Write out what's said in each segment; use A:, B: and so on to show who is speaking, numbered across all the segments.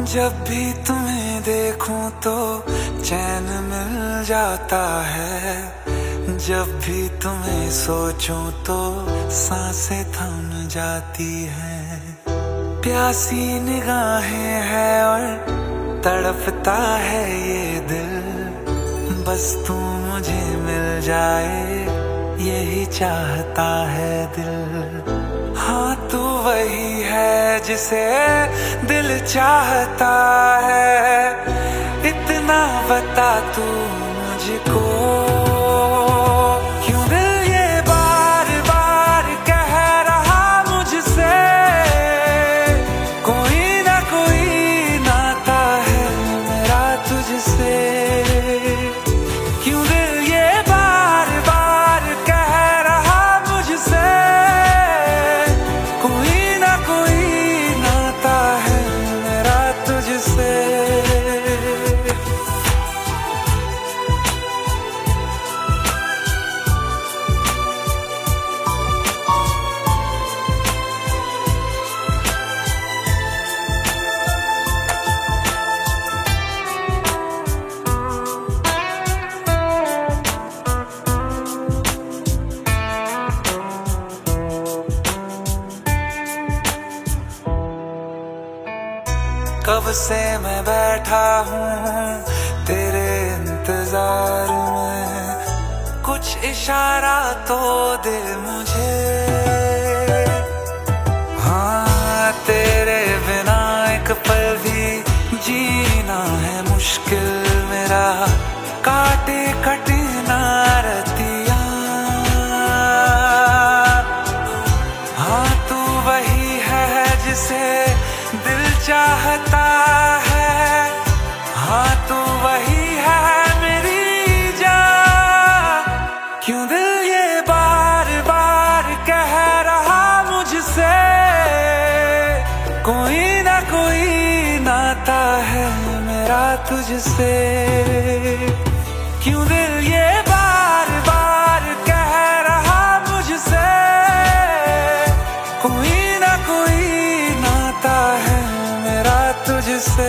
A: जब भी तुम्हें देखूं तो चैन मिल जाता है, जब भी तुम्हें सोचूं तो सांसें थम जाती हैं। प्यासी निगाहें हैं और तड़पता है ये दिल, बस तू मुझे मिल जाए यही चाहता है दिल। हाँ तू वही है जिसे दिल चाहता है, इतना बता तू मुझको। क्यों दिल ये बार बार कह रहा मुझसे, कोई ना कोई नाता है मेरा तुझसे। क्यों दिल ये बार बार कह रहा मुझसे, कोई ना कोई नाता है मेरा तुझसे। कब से मैं बैठा हूँ तेरे इंतजार में, कुछ इशारा तो दे मुझे। हाँ तेरे बिना एक पल भी जीना है मुश्किल मेरा, काटे कटे ना रतिया। हाँ तू वही है जिसे दिल चाहता है, हाँ तू वही है मेरी जान। क्यों दिल ये बार बार कह रहा मुझसे, कोई ना कोई नाता है मेरा तुझसे। क्यों दिल ये बार बार कह रहा मुझसे, कोई ना कोई नाता है मेरा तुझसे।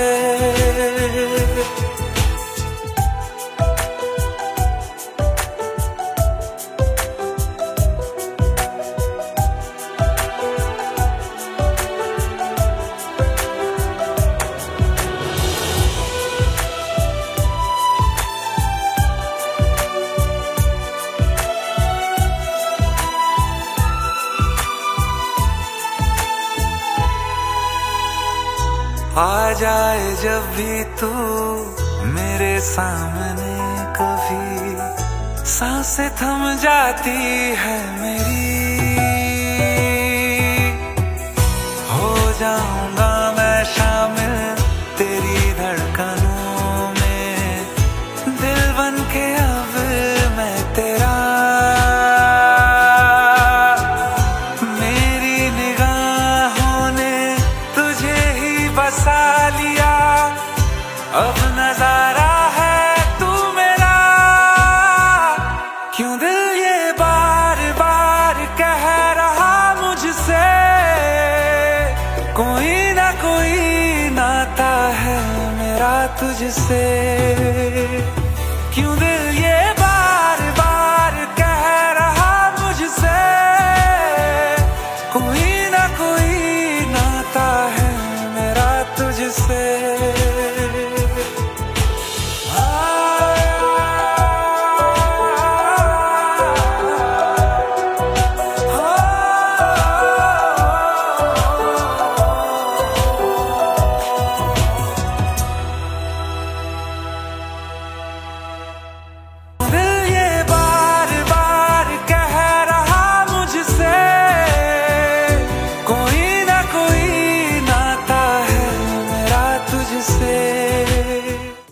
A: आ जाए जब भी तू मेरे सामने कभी, सांसें थम जाती है मेरी। हो जाऊंगा मैं शामिल तेरी धड़कनों में, दिल बन के अब मैं तेरा। मेरी निगाहों ने तुझे ही बसा लिया, अब नजारा है तू मेरा। क्यों दिल ये बार बार कह रहा मुझसे, कोई ना कोई नाता है मेरा तुझसे।